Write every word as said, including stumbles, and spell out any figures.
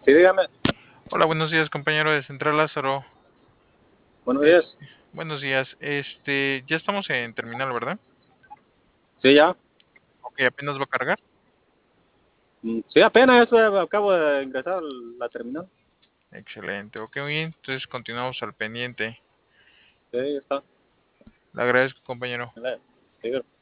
Sí, dígame. Hola, buenos días, compañero de Central Lázaro. Buenos Es, días. buenos días. Este, ya estamos en terminal, ¿verdad? Sí, ya. Ok, apenas va a cargar. Mm, Sí, apenas eso, acabo de ingresar a la terminal. Excelente. Ok, muy bien. Entonces continuamos al pendiente. Sí, está. Le agradezco, compañero. Sí,